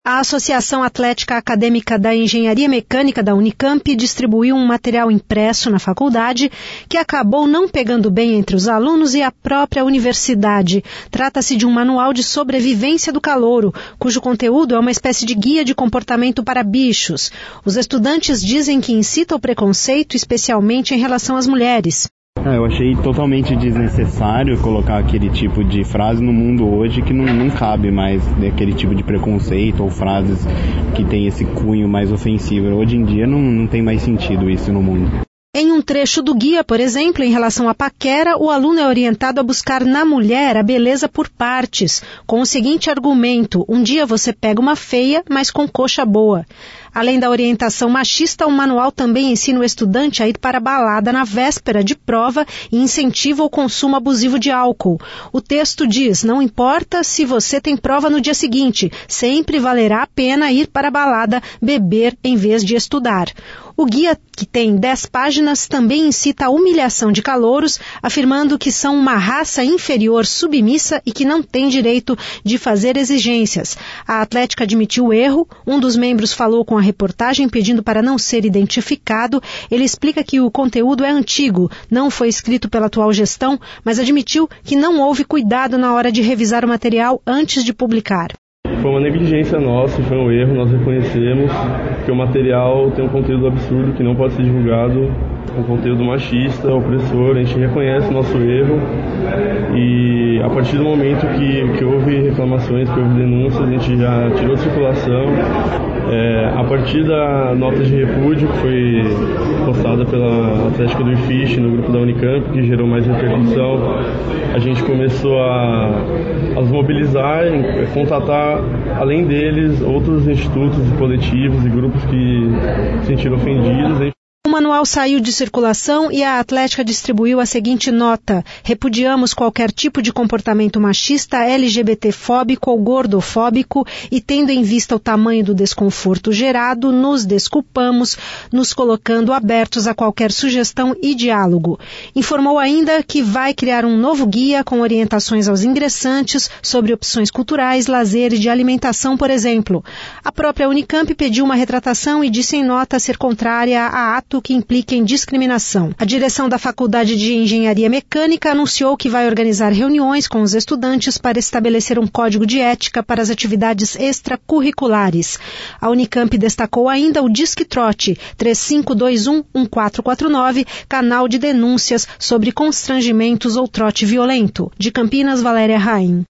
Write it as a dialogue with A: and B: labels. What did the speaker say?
A: A Associação Atlética Acadêmica da Engenharia Mecânica da Unicamp distribuiu um material impresso na faculdade que acabou não pegando bem entre os alunos e a própria universidade. Trata-se de um manual de sobrevivência do calouro, cujo conteúdo é uma espécie de guia de comportamento para bichos. Os estudantes dizem que incita o preconceito, especialmente em relação às mulheres.
B: Eu achei totalmente desnecessário colocar aquele tipo de frase no mundo hoje que não cabe mais aquele tipo de preconceito ou frases que tem esse cunho mais ofensivo. Hoje em dia não tem mais sentido isso no mundo.
A: Em um trecho do guia, por exemplo, em relação à paquera, o aluno é orientado a buscar na mulher a beleza por partes, com o seguinte argumento: um dia você pega uma feia, mas com coxa boa. Além da orientação machista, o manual também ensina o estudante a ir para a balada na véspera de prova e incentiva o consumo abusivo de álcool. O texto diz: não importa se você tem prova no dia seguinte, sempre valerá a pena ir para a balada beber em vez de estudar. O guia, que tem 10 páginas, também incita a humilhação de calouros, afirmando que são uma raça inferior submissa e que não tem direito de fazer exigências. A Atlética admitiu o erro, um dos membros falou com a reportagem pedindo para não ser identificado. Ele explica que o conteúdo é antigo, não foi escrito pela atual gestão, mas admitiu que não houve cuidado na hora de revisar o material antes de publicar.
C: Foi uma negligência nossa, foi um erro, nós reconhecemos que o material tem um conteúdo absurdo que não pode ser divulgado, um conteúdo machista, opressor, a gente reconhece o nosso erro e a partir do momento que houve reclamações, que houve denúncias, a gente já tirou de circulação. A partir da nota de repúdio que foi postada pela Atlética do IFISH no grupo da Unicamp, que gerou mais repercussão, a gente começou a os mobilizar, contatar, além deles, outros institutos e coletivos e grupos que se sentiram ofendidos.
A: O manual saiu de circulação e a Atlética distribuiu a seguinte nota: repudiamos qualquer tipo de comportamento machista, LGBTfóbico ou gordofóbico e, tendo em vista o tamanho do desconforto gerado, nos desculpamos, nos colocando abertos a qualquer sugestão e diálogo. Informou ainda que vai criar um novo guia com orientações aos ingressantes sobre opções culturais, lazer e de alimentação, por exemplo. A própria Unicamp pediu uma retratação e disse em nota ser contrária a ato que implica em discriminação. A direção da Faculdade de Engenharia Mecânica anunciou que vai organizar reuniões com os estudantes para estabelecer um código de ética para as atividades extracurriculares. A Unicamp destacou ainda o Disque Trote 3521-1449, canal de denúncias sobre constrangimentos ou trote violento. De Campinas, Valéria Raim.